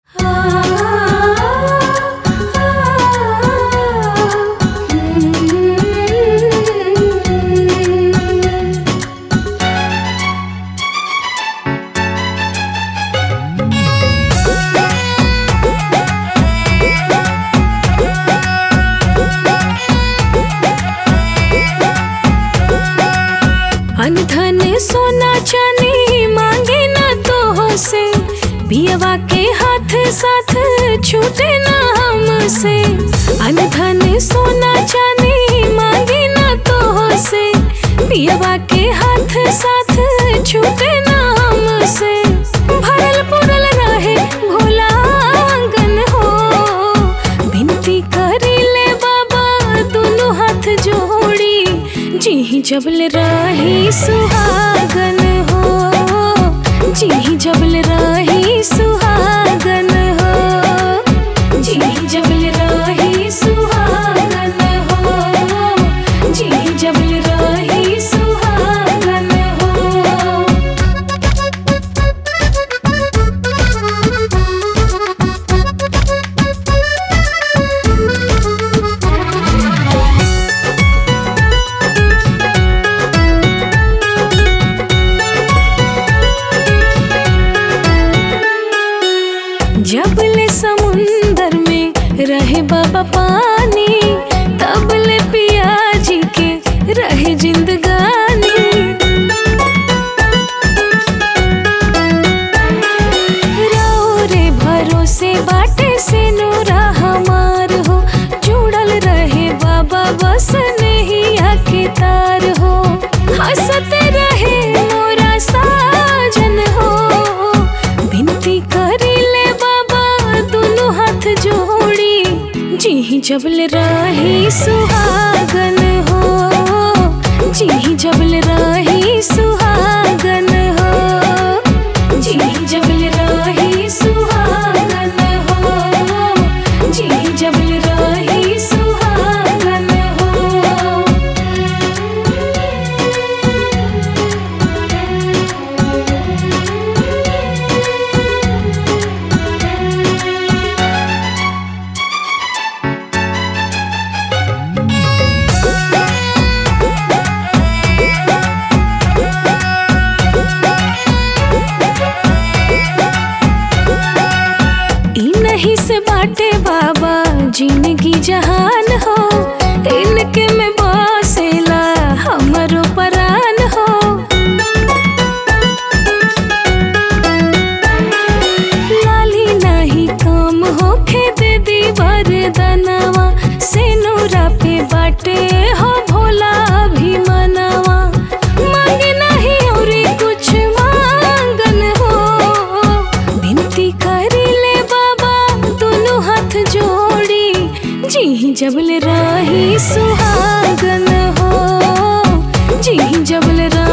अनधन सोना चांदी मांगे ना तो से, पियवा के हाथ साथ छूटे ना हमसे। अनधन सोना चांदी मांगे ना तो से, पियवा के हाथ साथ छूटे ना हमसे। भरल पुरल रहे भोला आंगन हो, विनती करी ले बाबा दोनों हाथ जोड़ी। जी जबल रही सुहागन हो, जी जबल रही सुहागन हो, जी जबल रही सुहागन हो, जी जबल रही सुहागन हो। जबले समुंदर में रहे बाबा पानी, तबले पिया जी के रहे जिंदगानी। राव रे भरोसे बाटे से नूरा हमार हो, जुड़ल रहे बाबा बस नहीं आके तार हो। हंसते रहे मोरा साजन हो, विनती करी ले दोनों हाथ जोड़ी। जी जबल रही सुहागन हो, जी जबल रही सुहागन हो, जी जबल रही सुहागन हो, जी जबल रही सुहागन हो। इन्हीं से बाटे बाबा जिंदगी जहान हो, इनके में बसेला हमरो परान हो। लाली नहीं काम होखे दे दी वरदानवा, से नूरा पे बाटे हो भोला भी मनावा। मांगे नहीं और कुछ मांगन हो, विनती करी ले दोनों हाथ जोड़ी। जी जबल रही सुहागन हो, जी जबल